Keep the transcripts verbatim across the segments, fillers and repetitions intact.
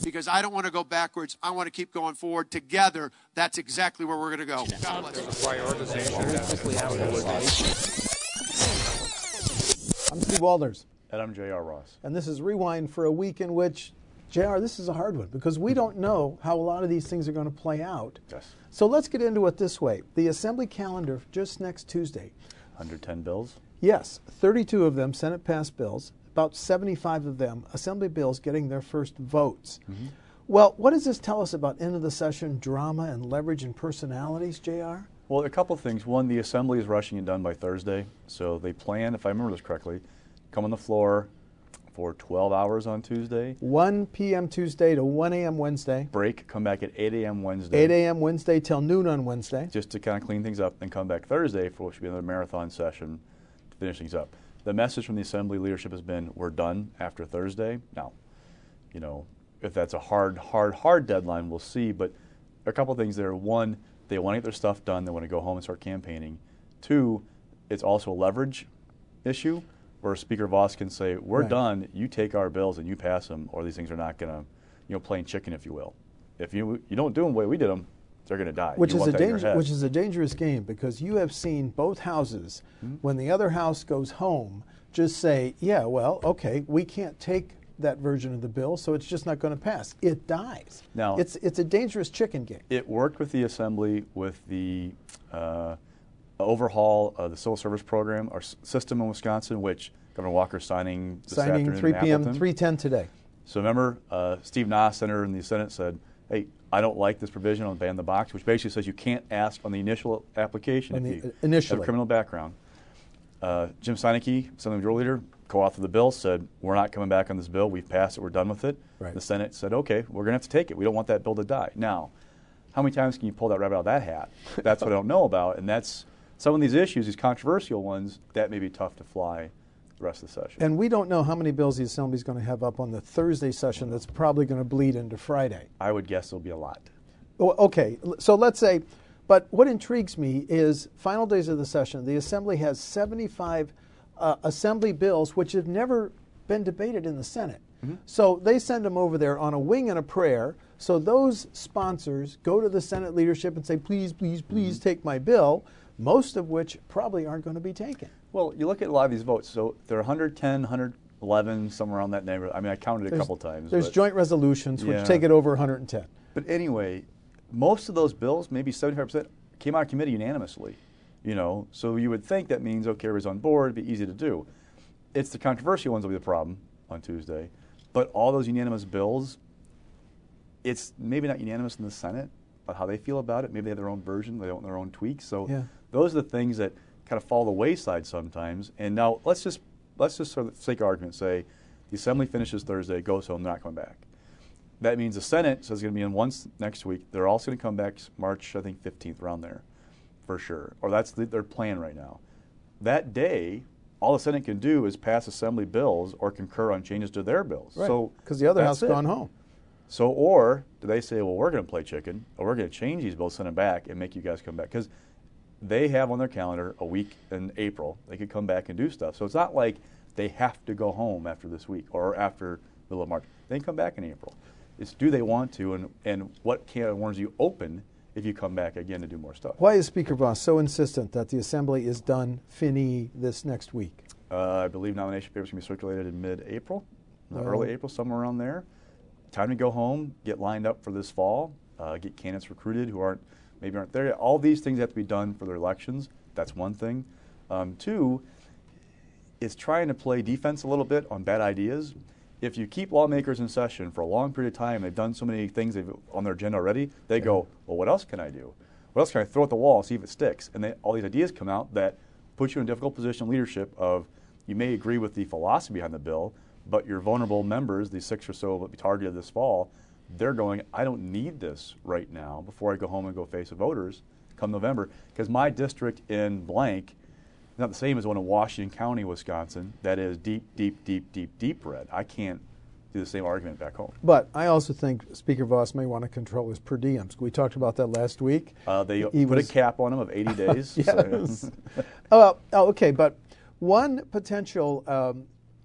because I don't want to go backwards. I want to keep going forward. Together, that's exactly where we're going to go. God bless. I'm Steve Walders. And I'm J R. Ross. And this is Rewind for a week in which, J R, this is a hard one because we don't know how a lot of these things are going to play out. Yes. So let's get into it this way. The Assembly calendar just next Tuesday. one hundred ten bills? Yes. thirty-two of them Senate-passed bills. About seventy-five of them Assembly bills getting their first votes. Mm-hmm. Well, what does this tell us about end of the session drama and leverage and personalities, J R? Well, a couple of things. One, the Assembly is rushing it done by Thursday. So they plan, if I remember this correctly, come on the floor for twelve hours on Tuesday. one p.m. Tuesday to one a.m. Wednesday. Break, come back at eight a.m. Wednesday. eight a.m. Wednesday till noon on Wednesday. Just to kind of clean things up, and come back Thursday for what should be another marathon session to finish things up. The message from the Assembly leadership has been, we're done after Thursday. Now, you know, if that's a hard, hard, hard deadline, we'll see. But a couple of things there. One, they want to get their stuff done. They want to go home and start campaigning. Two, it's also a leverage issue where Speaker Vos can say, we're right. done, you take our bills and you pass them, or these things are not going to, you know, playing chicken, if you will. If you you don't do them the way we did them, they're going to die. Which you is, a danger, which is is a dangerous game because you have seen both houses, mm-hmm. when the other house goes home, just say, yeah, well, okay, we can't take that version of the bill, so it's just not going to pass. It dies. Now, it's, it's a dangerous chicken game. It worked with the Assembly with the uh, overhaul of the civil service program, our s- system in Wisconsin, which Governor Walker signing this signing afternoon three p.m., in Appleton. three ten today. So remember, uh, Steve Nass, senator in the Senate, said, hey, I don't like this provision on ban the box, which basically says you can't ask on the initial application on if the, you initially. have a criminal background. Uh, Jim Steineke, Assembly Majority Leader, co-authored the bill, said, we're not coming back on this bill. We've passed it. We're done with it. Right. The Senate said, okay, we're going to have to take it. We don't want that bill to die. Now, how many times can you pull that rabbit out of that hat? That's what I don't know about, and that's some of these issues, these controversial ones, that may be tough to fly the rest of the session. And we don't know how many bills the Assembly is going to have up on the Thursday session that's probably going to bleed into Friday. I would guess there'll be a lot. Well, okay, so let's say, but what intrigues me is final days of the session, the Assembly has seventy-five uh, Assembly bills which have never been debated in the Senate. Mm-hmm. So they send them over there on a wing and a prayer. So those sponsors go to the Senate leadership and say, please, please, please mm-hmm. take my bill, most of which probably aren't going to be taken. Well, you look at a lot of these votes. So there are one hundred ten, one hundred eleven, somewhere around that neighborhood. I mean, I counted there's, a couple times. There's but, joint resolutions which yeah. take it over one hundred ten. But anyway, most of those bills, maybe seventy-five percent, came out of committee unanimously. You know, so you would think that means, okay, everybody's on board, it'd be easy to do. It's the controversial ones that will be the problem on Tuesday. But all those unanimous bills, it's maybe not unanimous in the Senate about how they feel about it. Maybe they have their own version, they have their own tweaks. So yeah. those are the things that kind of fall the wayside sometimes. And now let's just, let's just for the sake of argument say the Assembly finishes Thursday, goes home, they're not coming back. That means the Senate says it's going to be in once next week. They're also going to come back March, I think, fifteenth, around there, for sure. Or that's the, their plan right now. That day, all the Senate can do is pass Assembly bills or concur on changes to their bills. Right. So because the other that's house has it. gone home. So, or do they say, well, we're going to play chicken, or we're going to change these bills, send them back, and make you guys come back? Because they have on their calendar a week in April. They could come back and do stuff. So it's not like they have to go home after this week or after the middle of March. They can come back in April. It's do they want to, and, and what can of worms you open if you come back again to do more stuff. Why is Speaker Vos so insistent that the Assembly is done fini this next week? Uh, I believe nomination papers can be circulated in mid-April, uh, Oh. early April, somewhere around there. Time to go home, get lined up for this fall, uh, get candidates recruited who aren't maybe aren't there yet. All these things have to be done for their elections. That's one thing. Um, two, is trying to play defense a little bit on bad ideas. If you keep lawmakers in session for a long period of time, they've done so many things they've on their agenda already, they yeah. go, well, what else can I do? What else can I throw at the wall and see if it sticks? And they, all these ideas come out that put you in a difficult position of leadership of you may agree with the philosophy behind the bill, but your vulnerable members, these six or so that we targeted this fall, they're going, I don't need this right now before I go home and go face the voters come November, because my district in blank is not the same as the one in Washington County, Wisconsin, that is deep, deep, deep, deep, deep red. I can't do the same argument back home. But I also think Speaker Vos may want to control his per diems. We talked about that last week. Uh, they he put was, a cap on him of eighty days. Yes. So. oh, well, oh, okay, but one potential um,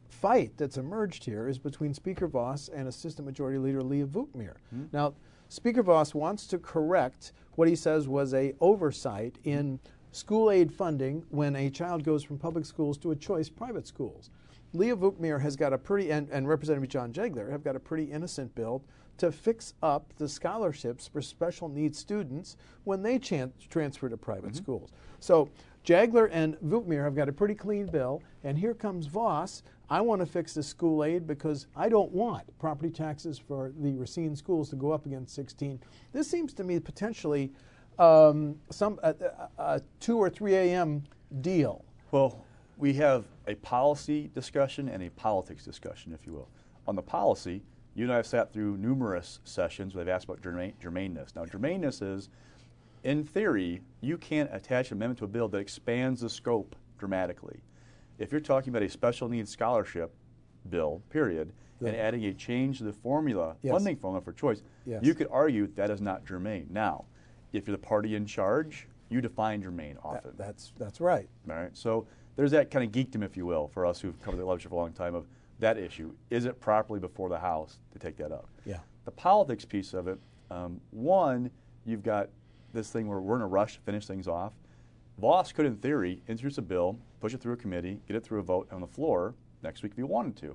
fight that's emerged here is between Speaker Voss and Assistant Majority Leader Leah Vukmir. Mm-hmm. Now, Speaker Voss wants to correct what he says was a oversight in school aid funding when a child goes from public schools to a choice private schools. Leah Vukmir has got a pretty, and, and Representative John Jaegler have got a pretty innocent bill to fix up the scholarships for special needs students when they chan- transfer to private mm-hmm. schools. So Jaegler and Vukmir have got a pretty clean bill, and here comes Voss. I want to fix the school aid because I don't want property taxes for the Racine schools to go up against sixteen. This seems to me potentially um, some a, a, a two or three a m deal. Well, we have a policy discussion and a politics discussion, if you will. On the policy, you and I have sat through numerous sessions where they've asked about germane, germaneness. Now, germaneness is, in theory, you can't attach an amendment to a bill that expands the scope dramatically. If you're talking about a special needs scholarship bill, period, yeah. and adding a change to the formula, yes. funding formula for choice, yes. you could argue that is not germane. Now, if you're the party in charge, you define germane often. That, that's, that's right. All right. So there's that kind of geekdom, if you will, for us who've covered the legislature for a long time of that issue. Is it properly before the House to take that up? Yeah. The politics piece of it, um, one, you've got this thing where we're in a rush to finish things off. Voss could, in theory, introduce a bill, push it through a committee, get it through a vote on the floor next week if he wanted to.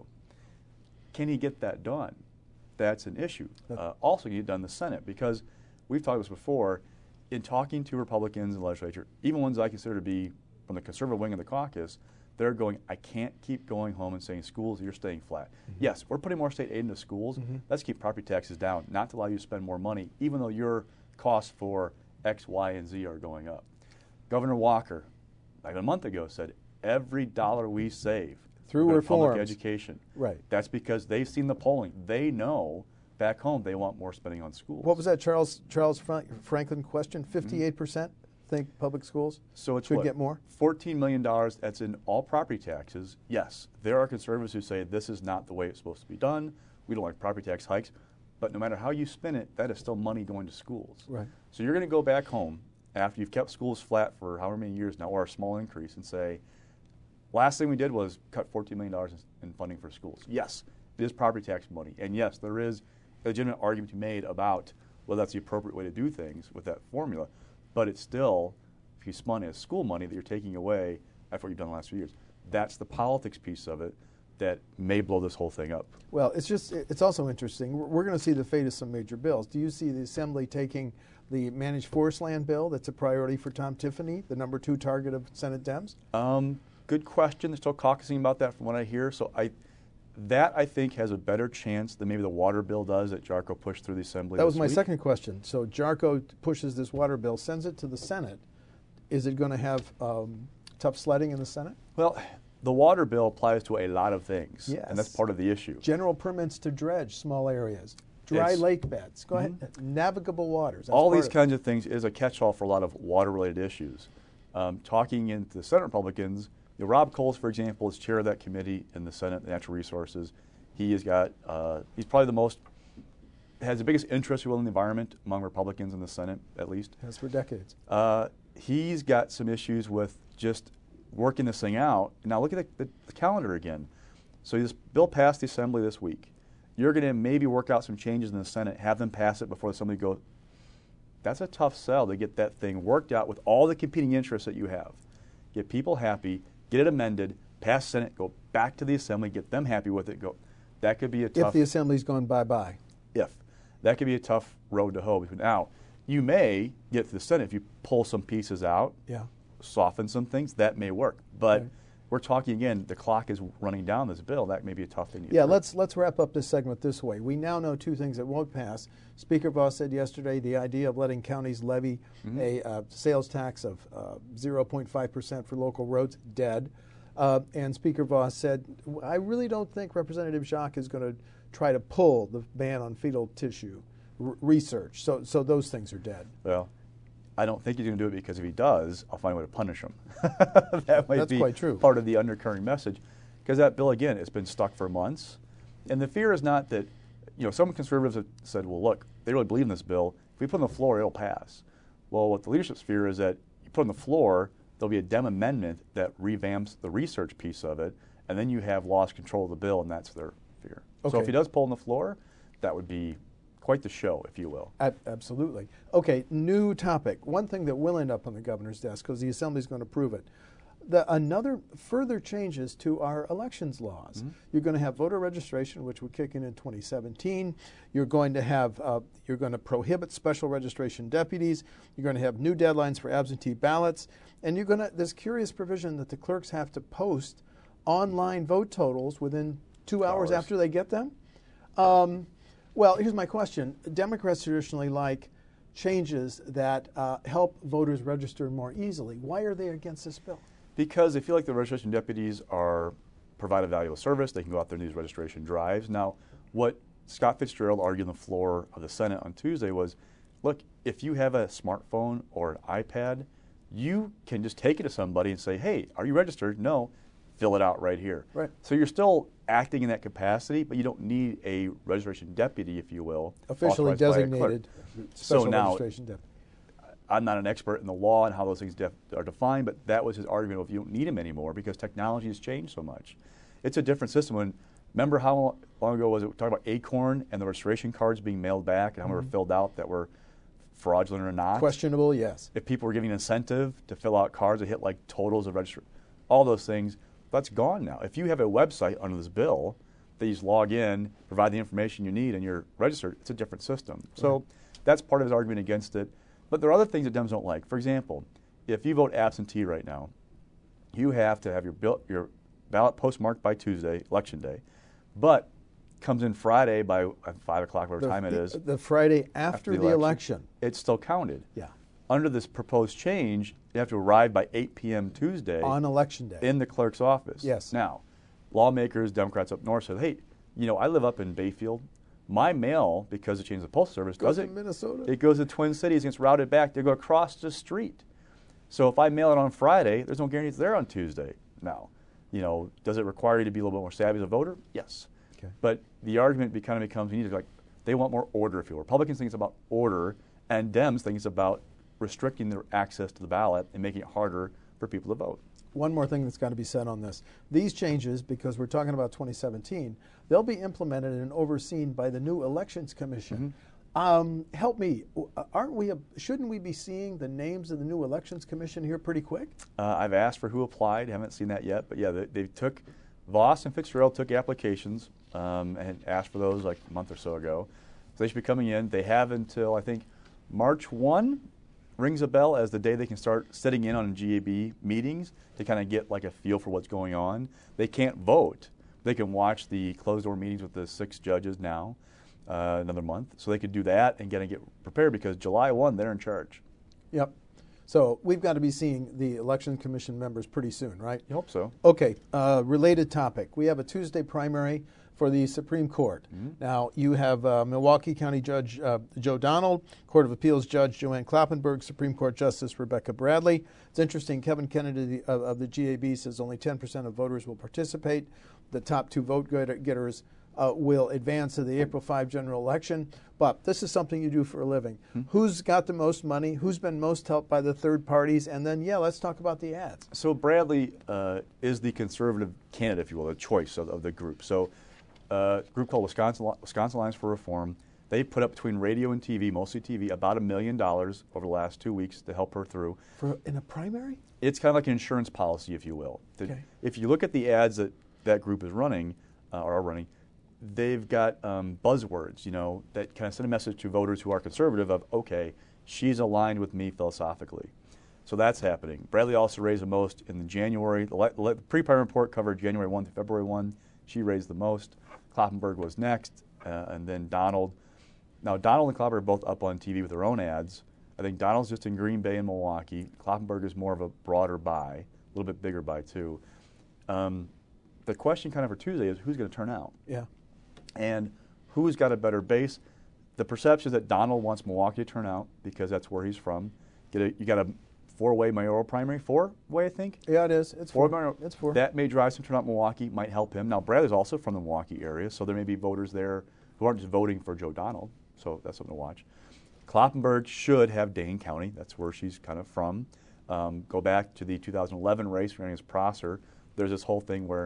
Can he get that done? That's an issue. Uh, also, can he get it done in the Senate? Because we've talked about this before, in talking to Republicans in the legislature, even ones I consider to be from the conservative wing of the caucus, they're going, I can't keep going home and saying, schools, you're staying flat. Mm-hmm. Yes, we're putting more state aid into schools. Mm-hmm. Let's keep property taxes down, not to allow you to spend more money, even though your costs for X, Y, and Z are going up. Governor Walker, like a month ago, said every dollar we save through reforms, public education. Right. That's because they've seen the polling. They know back home they want more spending on schools. What was that Charles Charles Franklin question? fifty-eight percent mm-hmm. think public schools so it's should what, get more? fourteen million dollars, that's in all property taxes. Yes, there are conservatives who say this is not the way it's supposed to be done. We don't like property tax hikes. But no matter how you spin it, that is still money going to schools. Right. So you're going to go back home after you've kept schools flat for however many years now, or a small increase, and say, last thing we did was cut fourteen million dollars in funding for schools. Yes, it is property tax money. And yes, there is a legitimate argument to be made about whether that's the appropriate way to do things with that formula. But it's still, if you spun it as school money that you're taking away after what you've done the last few years. That's the politics piece of it that may blow this whole thing up. Well, it's just, it's also interesting. We're going to see the fate of some major bills. Do you see the Assembly taking the managed forest land bill that's a priority for Tom Tiffany, the number two target of Senate Dems? Um, good question. They're still caucusing about that from what I hear. So I, that I think has a better chance than maybe the water bill does that Jarko pushed through the Assembly That was this my week. second question. So Jarko pushes this water bill, sends it to the Senate. Is it going to have um, tough sledding in the Senate? Well, the water bill applies to a lot of things, yes. and that's part of the issue. General permits to dredge small areas, dry it's, lake beds, go mm-hmm. ahead, navigable waters. That's all these of kinds of things is a catch-all for a lot of water-related issues. Um, talking into the Senate Republicans, you know, Rob Coles, for example, is chair of that committee in the Senate, the Natural Resources. He has got, uh, he's probably the most, has the biggest interest in the environment among Republicans in the Senate, at least. Has for decades. Uh, he's got some issues with just working this thing out. Now look at the, the, the calendar again. So this bill passed the Assembly this week. You're going to maybe work out some changes in the Senate, have them pass it before the Assembly goes. That's a tough sell to get that thing worked out with all the competing interests that you have. Get people happy, get it amended, pass Senate, go back to the Assembly, get them happy with it. Go. That could be a tough. If the Assembly's gone bye-bye. If. That could be a tough road to hoe. Now, you may get to the Senate if you pull some pieces out. Yeah. Soften some things, that may work. But right. we're talking again, the clock is running down this bill. That may be a tough thing to Yeah, through. let's let's wrap up this segment this way. We now know two things that won't pass. Speaker Voss said yesterday the idea of letting counties levy mm-hmm. a uh, sales tax of uh, zero point five percent for local roads, dead. Uh, and Speaker Voss said, I really don't think Representative Jacques is going to try to pull the ban on fetal tissue r- research. So, so those things are dead. Well, I don't think he's going to do it because if he does, I'll find a way to punish him. that might That's be quite true. part of the undercurrent message. Because that bill, again, it's been stuck for months. And the fear is not that, you know, some conservatives have said, well, look, they really believe in this bill. If we put it on the floor, it'll pass. Well, what the leadership's fear is that you put it on the floor, there'll be a Dem amendment that revamps the research piece of it, and then you have lost control of the bill, and that's their fear. So Okay. if he does pull on the floor, that would be quite the show, if you will. Ab- absolutely. Okay, new topic. One thing that will end up on the governor's desk, because the Assembly is going to approve it. The, another further changes to our elections laws. Mm-hmm. You're going to have voter registration, which would kick in in twenty seventeen. You're going to have, uh, you're going to prohibit special registration deputies. You're going to have new deadlines for absentee ballots, and you're going to. There's curious provision that the clerks have to post online vote totals within two hours, Hours. after they get them. Um, well, here's my question: Democrats traditionally like changes that uh, help voters register more easily. Why are they against this bill? Because they feel like the registration deputies are provide a valuable service. They can go out there and do these registration drives. Now, what Scott Fitzgerald argued on the floor of the Senate on Tuesday was, look, if you have a smartphone or an iPad, you can just take it to somebody and say, hey, are you registered? No. Fill it out right here. Right. So you're still acting in that capacity, but you don't need a registration deputy, if you will. Officially authorized by a clerk. designated So special now, registration deputy. I'm not an expert in the law and how those things def are defined, but that was his argument of you don't need them anymore because technology has changed so much. It's a different system. When, remember how long ago was it, we talked about Acorn and the registration cards being mailed back and how many Mm-hmm. were filled out that were fraudulent or not? Questionable, yes. If people were giving incentive to fill out cards that hit like totals of register, all those things, that's gone now. If you have a website under this bill that you just log in, provide the information you need, and you're registered, it's a different system. So that's part of his argument against it. But there are other things that Dems don't like. For example, if you vote absentee right now, you have to have your, bill, your ballot postmarked by Tuesday, election day, but comes in Friday by uh, five o'clock, whatever The, time it the, is. the Friday after, the the election. election. It's still counted. Yeah. Under this proposed change, you have to arrive by eight p m Tuesday On election day. in the clerk's office. Yes. Now, lawmakers, Democrats up north said, hey, you know, I live up in Bayfield. My mail, because it changed the postal service, Goes to doesn't. Minnesota. It goes to Twin Cities, gets routed back. They go across the street. So if I mail it on Friday, there's no guarantee it's there on Tuesday. Now, you know, does it require you to be a little bit more savvy as a voter? Yes. Okay. But the argument be, kind of becomes you need to like they want more order. If you will. Republicans think it's about order, and Dems think it's about restricting their access to the ballot and making it harder for people to vote. One more thing that's got to be said on this. These changes, because we're talking about twenty seventeen, they'll be implemented and overseen by the new Elections Commission. Mm-hmm. Um, help me, aren't we? A, shouldn't we be seeing the names of the new Elections Commission here pretty quick? Uh, I've asked for who applied. Haven't seen that yet, but yeah, they, they took Voss and Fitzgerald took applications um, and asked for those like a month or so ago. So they should be coming in. They have until I think March first. Rings a bell as the day they can start sitting in on G A B meetings to kind of get like a feel for what's going on. They can't vote. They can watch the closed-door meetings with the six judges now, uh, another month. So they could do that and get and get prepared because July first they're in charge. Yep. So we've got to be seeing the Election Commission members pretty soon, right? You hope so. Okay. Uh, related topic. We have a Tuesday primary for the Supreme Court. Mm-hmm. Now, you have uh, Milwaukee County Judge uh, Joe Donald, Court of Appeals Judge Joanne Kloppenburg, Supreme Court Justice Rebecca Bradley. It's interesting, Kevin Kennedy of, of the G A B says only ten percent of voters will participate. The top two vote getters uh, will advance to the April fifth general election. But this is something you do for a living. Mm-hmm. Who's got the most money? Who's been most helped by the third parties? And then, yeah, let's talk about the ads. So Bradley uh, is the conservative candidate, if you will, the choice of, of the group. So Uh, a group called Wisconsin, Wisconsin Alliance for Reform. They put up between radio and T V, mostly T V, about a million dollars over the last two weeks to help her through. For in a primary? It's kind of like an insurance policy, if you will. The, okay. If you look at the ads that that group is running, uh, or are running, they've got um, buzzwords, you know, that kind of send a message to voters who are conservative of, okay, she's aligned with me philosophically. So that's happening. Bradley also raised the most in the January. The, the pre-primary report covered January first to February first. She raised the most. Kloppenburg was next, uh, and then Donald. Now, Donald and Kloppenburg are both up on T V with their own ads. I think Donald's just in Green Bay and Milwaukee. Kloppenburg is more of a broader buy, a little bit bigger buy, too. Um, the question kind of for Tuesday is who's going to turn out? Yeah. And who's got a better base? The perception is that Donald wants Milwaukee to turn out because that's where he's from. Get a, you got a four-way mayoral primary, four-way, I think? Yeah, it is. It's four. four. It's four. That may drive some turnout in Milwaukee, might help him. Now, Bradley's also from the Milwaukee area, so there may be voters there who aren't just voting for Joe Donald, so that's something to watch. Kloppenburg should have Dane County. That's where she's kind of from. Um, go back to the two thousand eleven race running as Prosser. There's this whole thing where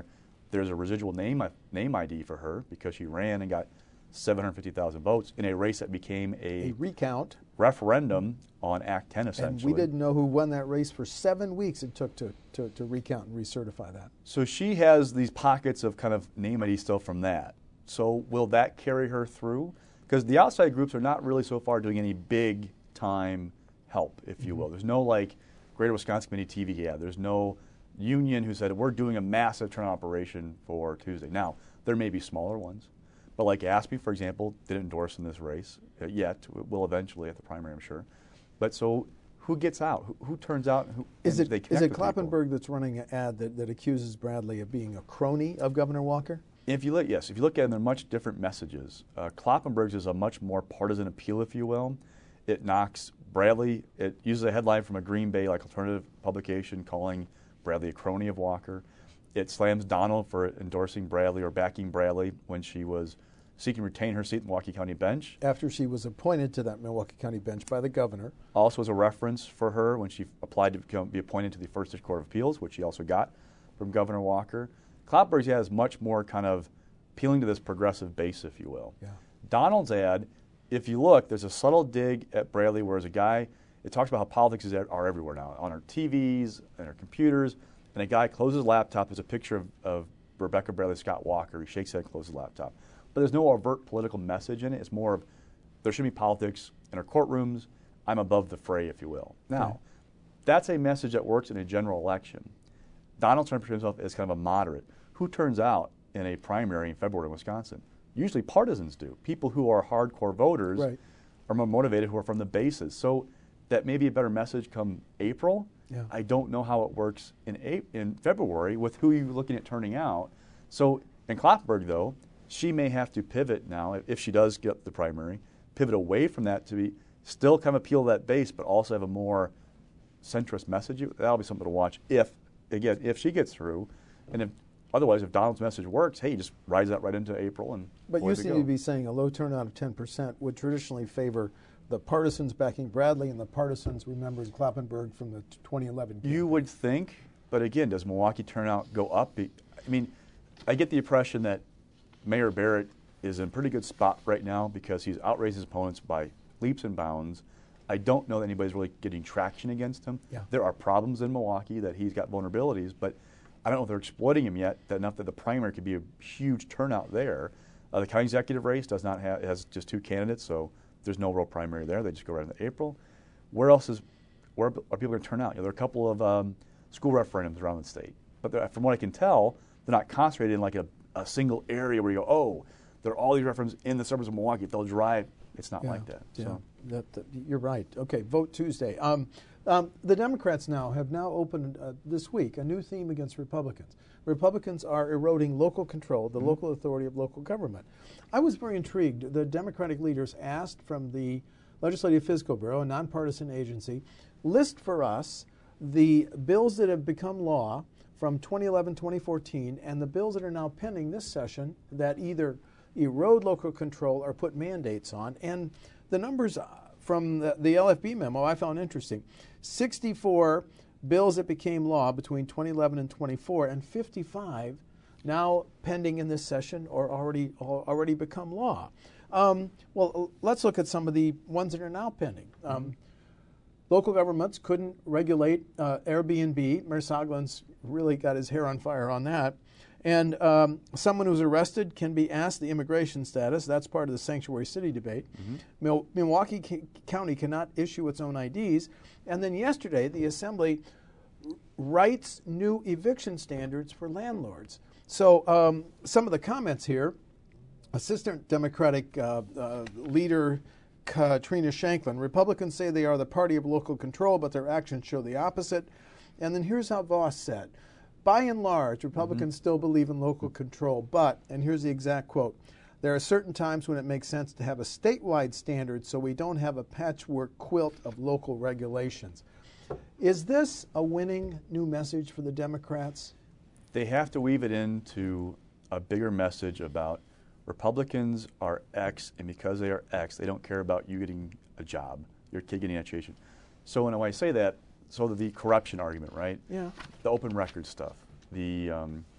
There's a residual name name I D for her because she ran and got seven hundred fifty thousand votes in a race that became a, A recount. referendum on Act ten, essentially. And we didn't know who won that race for seven weeks it took to, to, to recount and recertify that. So she has these pockets of kind of name I D still from that. So will that carry her through? Because the outside groups are not really so far doing any big time help, if you will. Mm-hmm. There's no like Greater Wisconsin Committee T V ad. There's no union who said we're doing a massive turnout operation for Tuesday. Now, there may be smaller ones. But like A S B E, for example, didn't endorse in this race uh, yet. It will eventually at the primary, I'm sure. But so who gets out? Who, who turns out? Who, is it, they is it with Kloppenberg people? that's running an ad that, that accuses Bradley of being a crony of Governor Walker? If you look, yes, if you look at them, they're much different messages. Uh, Kloppenberg's is a much more partisan appeal, if you will. It knocks Bradley, it uses a headline from a Green Bay like alternative publication calling Bradley a crony of Walker. It slams Donald for endorsing Bradley or backing Bradley when she was seeking to retain her seat in the Milwaukee County bench. After she was appointed to that Milwaukee County bench by the governor. Also as a reference for her when she applied to become, be appointed to the First District Court of Appeals, which she also got from Governor Walker. Kloppenberg's ad is much more kind of appealing to this progressive base, if you will. Yeah. Donald's ad, if you look, there's a subtle dig at Bradley, whereas a guy, it talks about how politics is, are everywhere now, on our T Vs, and our computers, and a guy closes his laptop, there's a picture of, of Rebecca Bradley Scott Walker, he shakes his head and closes his laptop. But there's no overt political message in it. It's more of there should be politics in our courtrooms. I'm above the fray, if you will. Now, right. That's a message that works in a general election. Donald's trying to present himself as kind of a moderate. Who turns out in a primary in February in Wisconsin? Usually partisans do. People who are hardcore voters right. are more motivated who are from the bases. So that may be a better message come April. Yeah. I don't know how it works in a in February with who you're looking at turning out. So in Kloppenberg, though, she may have to pivot now, if she does get the primary, pivot away from that to be still kind of appeal to that base, but also have a more centrist message. That'll be something to watch if, again, if she gets through. And if otherwise, if Donald's message works, hey, just rides that right into April. And But you seem to be saying a low turnout of ten percent would traditionally favor the partisans backing Bradley and the partisans remembering Kloppenberg from the twenty eleven campaign. You would think, but again, does Milwaukee turnout go up? I mean, I get the impression that Mayor Barrett is in a pretty good spot right now because he's outraised his opponents by leaps and bounds. I don't know that anybody's really getting traction against him. Yeah. There are problems in Milwaukee that he's got vulnerabilities, but I don't know if they're exploiting him yet that enough that the primary could be a huge turnout there. Uh, the county executive race does not have has just two candidates, so there's no real primary there. They just go right into April. Where else is where are people going to turn out? You know, there are a couple of um, school referendums around the state, but from what I can tell, they're not concentrated in like a, a single area where you go, oh, there are all these referendums in the suburbs of Milwaukee. They'll drive. It's not yeah, like that. Yeah, So. that, that, you're right. Okay, vote Tuesday. Um, um, the Democrats now have now opened uh, this week a new theme against Republicans. Republicans are eroding local control, the mm-hmm. local authority of local government. I was very intrigued. The Democratic leaders asked from the Legislative Fiscal Bureau, a nonpartisan agency, list for us the bills that have become law from twenty eleven, twenty fourteen, and the bills that are now pending this session that either erode local control or put mandates on. And the numbers from the, the L F B memo I found interesting. sixty-four bills that became law between twenty eleven and twenty-four, and fifty-five now pending in this session or already already become law. Um, well, let's look at some of the ones that are now pending. Um, mm-hmm. Local governments couldn't regulate uh, Airbnb. Mayor Soglins really got his hair on fire on that. And um, someone who's arrested can be asked the immigration status. That's part of the sanctuary city debate. Mm-hmm. Mil- Milwaukee C- County cannot issue its own I Ds. And then yesterday, the Assembly writes new eviction standards for landlords. So um, some of the comments here, Assistant Democratic uh, uh, leader Katrina Shanklin, Republicans say they are the party of local control, but their actions show the opposite. And then here's how Voss said. By and large, Republicans mm-hmm. still believe in local control, but, and here's the exact quote, there are certain times when it makes sense to have a statewide standard so we don't have a patchwork quilt of local regulations. Is this a winning new message for the Democrats? They have to weave it into a bigger message about Republicans are X, and because they are X, they don't care about you getting a job, your kid getting an education. So when I say that, so the corruption argument, right? Yeah. The open record stuff, the um,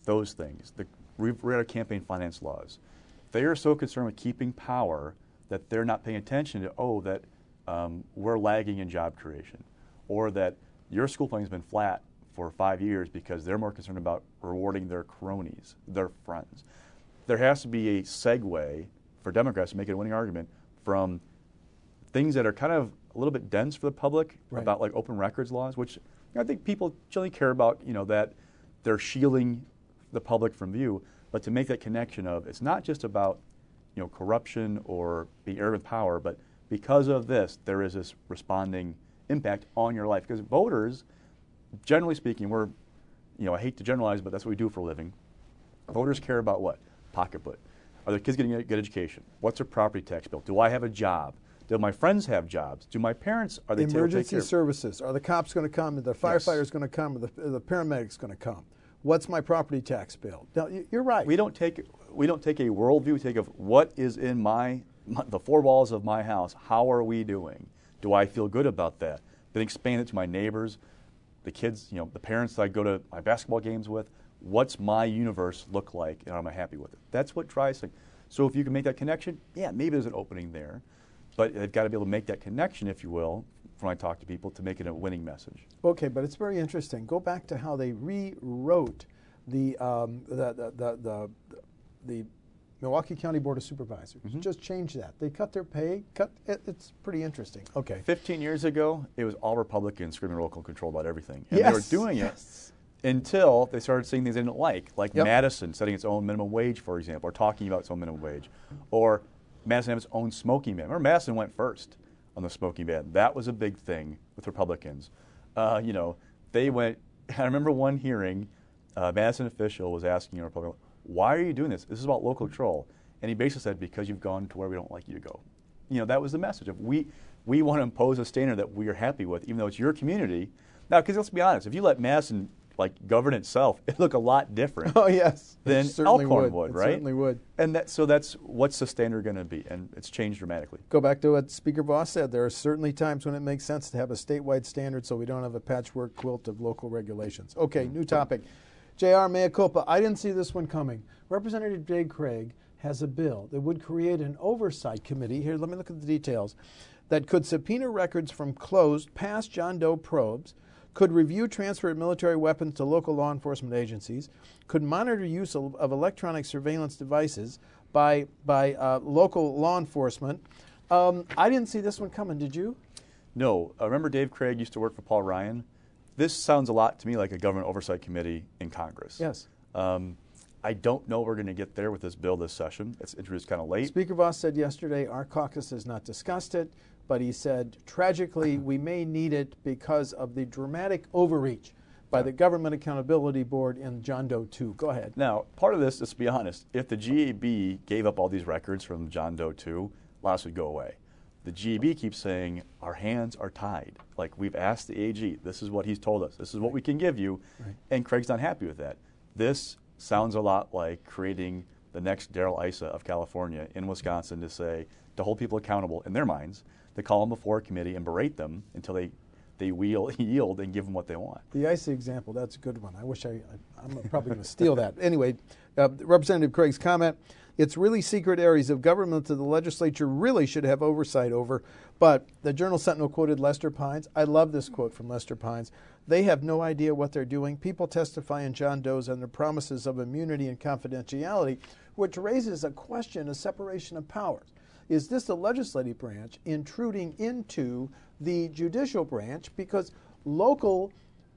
those things. The, we've read our campaign finance laws. They are so concerned with keeping power that they're not paying attention to, oh, that um, we're lagging in job creation, or that your school funding has been flat for five years because they're more concerned about rewarding their cronies, their friends. There has to be a segue for Democrats to make it a winning argument from things that are kind of a little bit dense for the public, right, about like open records laws, which I think people generally care about, you know, that they're shielding the public from view, but to make that connection of it's not just about, you know, corruption or being arrogant with power, but because of this, there is this responding impact on your life. Because voters, generally speaking, we're, you know, I hate to generalize, but that's what we do for a living. Voters care about what? Pocketbook. Are their kids getting a good education? What's their property tax bill? Do I have a job? Do my friends have jobs? Do my parents, are they able to take Emergency care of? services. Are the cops going to come? Are the firefighters Yes. going to come? Are the, are the paramedics going to come? What's my property tax bill? Now, y- you're right. We don't take we don't take a worldview. We take of what is in my, my the four walls of my house. How are we doing? Do I feel good about that? Then expand it to my neighbors, the kids, you know, the parents that I go to my basketball games with. What's my universe look like, and am I happy with it? That's what drives things. So if you can make that connection, yeah, maybe there's an opening there, but they've got to be able to make that connection, if you will, when I talk to people, to make it a winning message. Okay, but it's very interesting. Go back to how they rewrote the um, the, the, the, the, the Milwaukee County Board of Supervisors. Mm-hmm. Just change that. They cut their pay. Cut. It, it's pretty interesting. Okay. Fifteen years ago, it was all Republicans screaming local control about everything, and yes. they were doing yes. it until they started seeing things they didn't like, like Yep. Madison setting its own minimum wage, for example, or talking about its own minimum wage, or Madison having its own smoking ban. Remember, Madison went first on the smoking ban. That was a big thing with Republicans. Uh, you know, they went. I remember one hearing, uh, Madison official was asking a Republican, "Why are you doing this? This is about local control." And he basically said, "Because you've gone to where we don't like you to go." You know, that was the message of we we want to impose a standard that we are happy with, even though it's your community. Now, because let's be honest, if you let Madison like govern itself, it look a lot different. Oh yes. Than It certainly Elkhorn would, would, It right? Certainly would. And that, so that's what's the standard going to be, and it's changed dramatically. Go back to what Speaker Voss said. There are certainly times when it makes sense to have a statewide standard so we don't have a patchwork quilt of local regulations. Okay, new topic. J R, mea culpa. I didn't see this one coming. Representative Dave Craig has a bill that would create an oversight committee. Here, let me look at the details. That could subpoena records from closed past John Doe probes, could review transfer of military weapons to local law enforcement agencies, could monitor use of, of electronic surveillance devices by, by uh, local law enforcement. Um, I didn't see this one coming, did you? No. Uh, remember Dave Craig used to work for Paul Ryan? This sounds a lot to me like a government oversight committee in Congress. Yes. Um, I don't know we're going to get there with this bill this session. It's introduced kind of late. Speaker Voss said yesterday our caucus has not discussed it, but he said, tragically, we may need it because of the dramatic overreach by the Government Accountability Board in John Doe two. Go ahead. Now, part of this, let's be honest, if the G A B gave up all these records from John Doe two, lots would go away. The G A B keeps saying our hands are tied. Like, we've asked the A G, this is what he's told us, this is what we can give you, Right. and Craig's not happy with that. This sounds a lot like creating the next Darrell Issa of California in Wisconsin to say, to hold people accountable in their minds, to call them before a committee and berate them until they, they wheel, yield and give them what they want. The I C example, that's a good one. I wish I, I I'm probably going to steal that. Anyway, uh, Representative Craig's comment, it's really secret areas of government that the legislature really should have oversight over. But the Journal Sentinel quoted Lester Pines. I love this quote from Lester Pines. They have no idea what they're doing. People testify in John Doe's under promises of immunity and confidentiality, which raises a question of separation of powers. Is this the legislative branch intruding into the judicial branch? Because local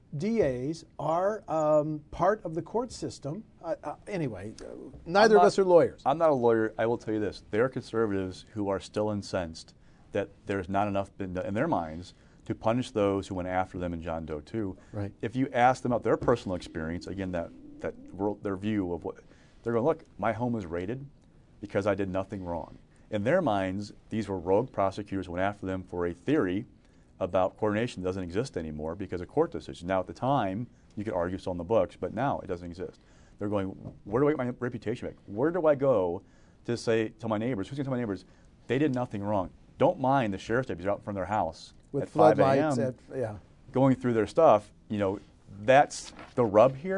D As are um, part of the court system. Uh, uh, anyway, uh, neither not, of us are lawyers. I'm not a lawyer. I will tell you this. There are conservatives who are still incensed that there's not enough been done in their minds to punish those who went after them in John Doe two. Right. If you ask them about their personal experience, again, that, that world, their view of what, they're going, look, my home was raided because I did nothing wrong. In their minds, these were rogue prosecutors who went after them for a theory about coordination that doesn't exist anymore because of court decisions. Now, at the time, you could argue it's on the books, but now it doesn't exist. They're going, where do I get my reputation back? Where do I go to say to my neighbors, who's going to tell my neighbors, they did nothing wrong? Don't mind the sheriff's deputies out in front of their house With at five floodlights, a m at, yeah. going through their stuff. You know, that's the rub here.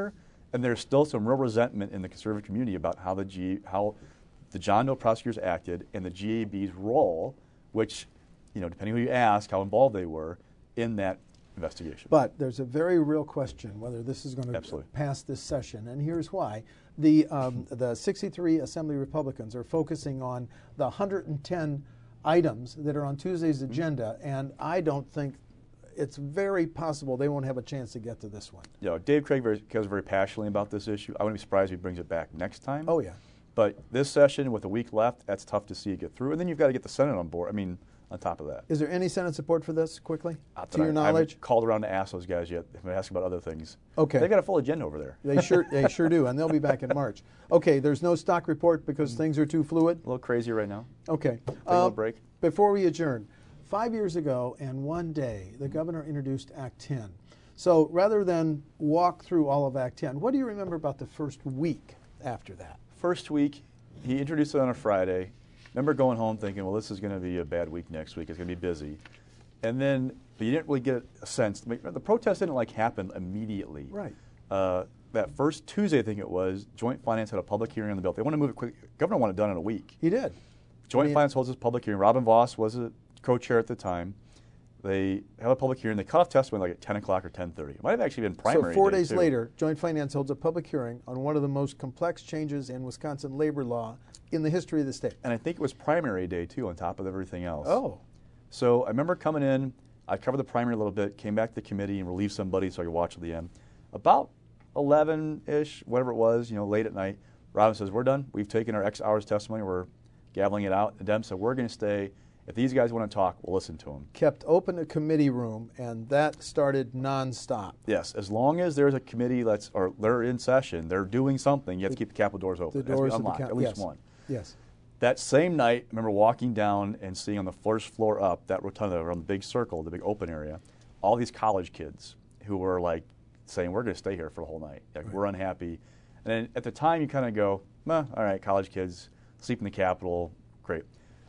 And there's still some real resentment in the conservative community about how the G, how the John Doe prosecutors acted and the G A B's role, which, you know, depending who you ask, how involved they were in that investigation. But there's a very real question whether this is going to Absolutely. pass this session, and here's why. The, um, the sixty-three Assembly Republicans are focusing on the one hundred ten items that are on Tuesday's agenda, mm-hmm. and I don't think it's very possible they won't have a chance to get to this one. You know, Dave Craig very, cares very passionately about this issue. I wouldn't be surprised if he brings it back next time. Oh, yeah. But this session, with a week left, that's tough to see it get through. And then you've got to get the Senate on board. I mean, on top of that. Is there any Senate support for this, quickly, Not to that your I, knowledge? I haven't called around to ask those guys yet. I'm going to ask about other things. Okay. They've got a full agenda over there. They sure, they sure do, and they'll be back in March. Okay, there's no stock report because things are too fluid? A little crazy right now. Okay. Take a little break. Before we adjourn, five years ago and one day, the governor introduced Act ten. So rather than walk through all of Act ten, what do you remember about the first week after that? First week, he introduced it on a Friday. Remember going home thinking, well, this is going to be a bad week next week. It's going to be busy. And then, but you didn't really get a sense. The protest didn't like happen immediately. Right. Uh, that first Tuesday, I think it was, Joint Finance had a public hearing on the bill. They want to move it quick. Governor wanted it done in a week. He did. Joint I mean, Finance holds this public hearing. Robin Voss was a co-chair at the time. They have a public hearing. They cut off testimony like at ten o'clock or ten thirty. It might have actually been primary So four day days too. later, Joint Finance holds a public hearing on one of the most complex changes in Wisconsin labor law in the history of the state. And I think it was primary day too, on top of everything else. Oh. So I remember coming in. I covered the primary a little bit, came back to the committee and relieved somebody so I could watch at the end. About eleven-ish, whatever it was, you know, late at night, Robin says, we're done. We've taken our X hours testimony. We're gaveling it out. And Dem said, we're going to stay. If these guys want to talk, we'll listen to them. Kept open a committee room, and that started nonstop. Yes, as long as there's a committee that's, or they're in session, they're doing something, you have to keep the Capitol doors open. The doors it has to be of the unlocked, Cap- at least yes. one. Yes. That same night, I remember walking down and seeing on the first floor up, that rotunda around the big circle, the big open area, all these college kids who were like saying, we're going to stay here for the whole night. Like, Right. We're unhappy. And then at the time, you kind of go, eh, all right, college kids, sleep in the Capitol, great.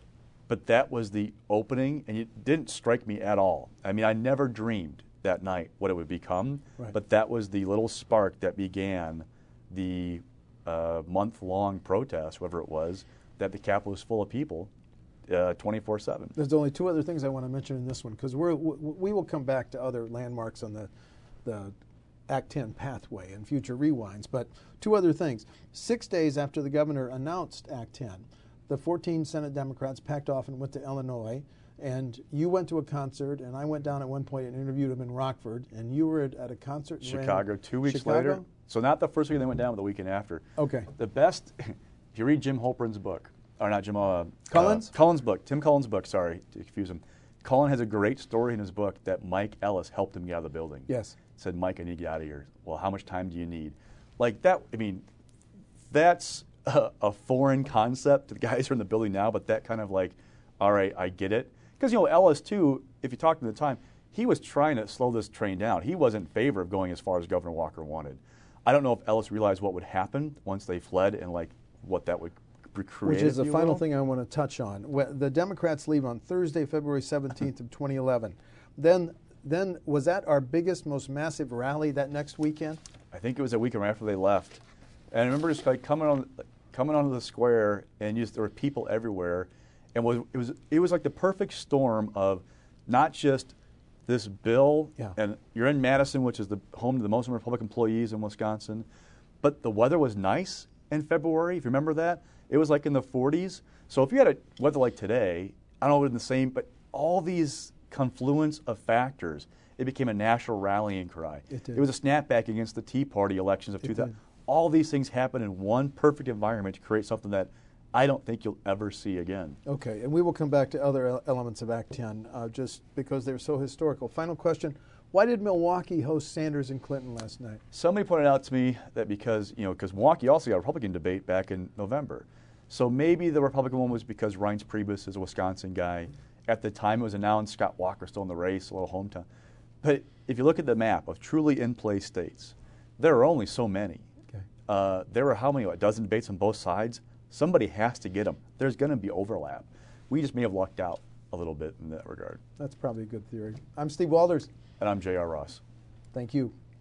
But that was the opening, and it didn't strike me at all. I mean, I never dreamed that night what it would become, Right. but that was the little spark that began the uh, month-long protest, whatever it was, that the Capitol was full of people uh, twenty-four seven. There's only two other things I want to mention in this one, because we're w- we will come back to other landmarks on the the Act ten pathway and future rewinds. But two other things. Six days after the governor announced Act ten, the fourteen Senate Democrats packed off and went to Illinois. And you went to a concert, and I went down at one point and interviewed him in Rockford. And you were at, at a concert in Chicago, Rand- two weeks Chicago? later. So not the first week they went down, but the weekend after. Okay. The best, if you read Jim Holprin's book, or not Jim, uh, Cullen's? Uh, Cullen's book, Tim Cullen's book, sorry, to confuse him. Cullen has a great story in his book that Mike Ellis helped him get out of the building. Yes. Said, Mike, I need to get out of here. Well, how much time do you need? Like that, I mean, that's a, a foreign concept to the guys who are in the building now, but that kind of like, all right, I get it. Because, you know, Ellis, too, if you talk to him at the time, he was trying to slow this train down. He wasn't in favor of going as far as Governor Walker wanted. I don't know if Ellis realized what would happen once they fled and, like, what that would create. Which is the if you final will. thing I want to touch on. Wh- The Democrats leave on Thursday, February seventeenth of twenty eleven. Then, then was that our biggest, most massive rally that next weekend? I think it was a weekend right after they left. And I remember just like coming on, coming onto the square, and just, there were people everywhere. And was, it was it was like the perfect storm of not just this bill, Yeah. and you're in Madison, which is the home to the most number of public employees in Wisconsin, but the weather was nice in February. If you remember that, it was like in the forties. So if you had a weather like today, I don't know if it's the same, but all these confluence of factors, it became a national rallying cry. It did. It was a snapback against the Tea Party elections of It two thousand. did. All these things happen in one perfect environment to create something that I don't think you'll ever see again. Okay, and we will come back to other el- elements of Act ten, uh, just because they're so historical. Final question, why did Milwaukee host Sanders and Clinton last night? Somebody pointed out to me that because, you know, because Milwaukee also got a Republican debate back in November. So maybe the Republican one was because Reince Priebus is a Wisconsin guy. At the time it was announced Scott Walker still in the race, a little hometown. But if you look at the map of truly in-play states, there are only so many. Okay. Uh, there were how many, a dozen debates on both sides? Somebody has to get them. There's going to be overlap. We just may have lucked out a little bit in that regard. That's probably a good theory. I'm Steve Walders. And I'm J R Ross. Thank you.